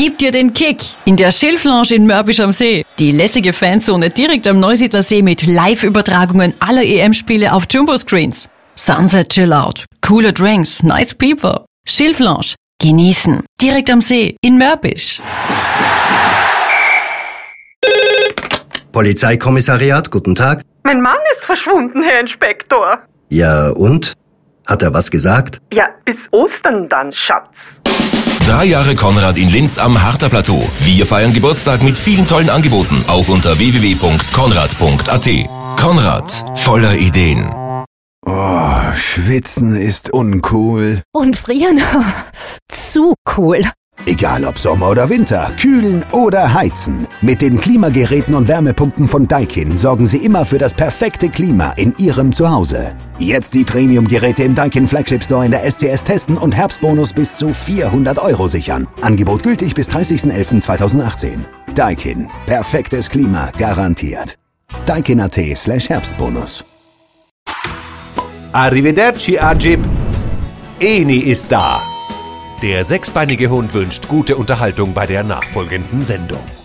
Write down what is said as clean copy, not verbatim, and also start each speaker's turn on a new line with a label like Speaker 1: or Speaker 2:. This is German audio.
Speaker 1: Gib dir den Kick in der Schilflounge in Mörbisch am See. Die lässige Fanzone direkt am Neusiedler See mit Live-Übertragungen aller EM-Spiele auf Jumbo-Screens. Sunset Chill Out, coole Drinks, nice people. Schilflounge, genießen. Direkt am See in Mörbisch.
Speaker 2: Polizeikommissariat, guten Tag.
Speaker 3: Mein Mann ist verschwunden, Herr Inspektor.
Speaker 2: Ja, und? Hat er was gesagt?
Speaker 3: Ja, bis Ostern dann, Schatz.
Speaker 4: 3 Jahre Konrad in Linz am Harter Plateau. Wir feiern Geburtstag mit vielen tollen Angeboten, auch unter www.konrad.at. Konrad, voller Ideen.
Speaker 5: Oh, schwitzen ist uncool.
Speaker 6: Und frieren? Zu cool.
Speaker 5: Egal ob Sommer oder Winter, kühlen oder heizen. Mit den Klimageräten und Wärmepumpen von Daikin sorgen Sie immer für das perfekte Klima in Ihrem Zuhause. Jetzt die Premium-Geräte im Daikin Flagship Store in der STS testen und Herbstbonus bis zu 400 € sichern. Angebot gültig bis 30.11.2018. Daikin. Perfektes Klima garantiert. Daikin.at/Herbstbonus.
Speaker 7: Arrivederci, Ajib. Eni ist da. Der sechsbeinige Hund wünscht gute Unterhaltung bei der nachfolgenden Sendung.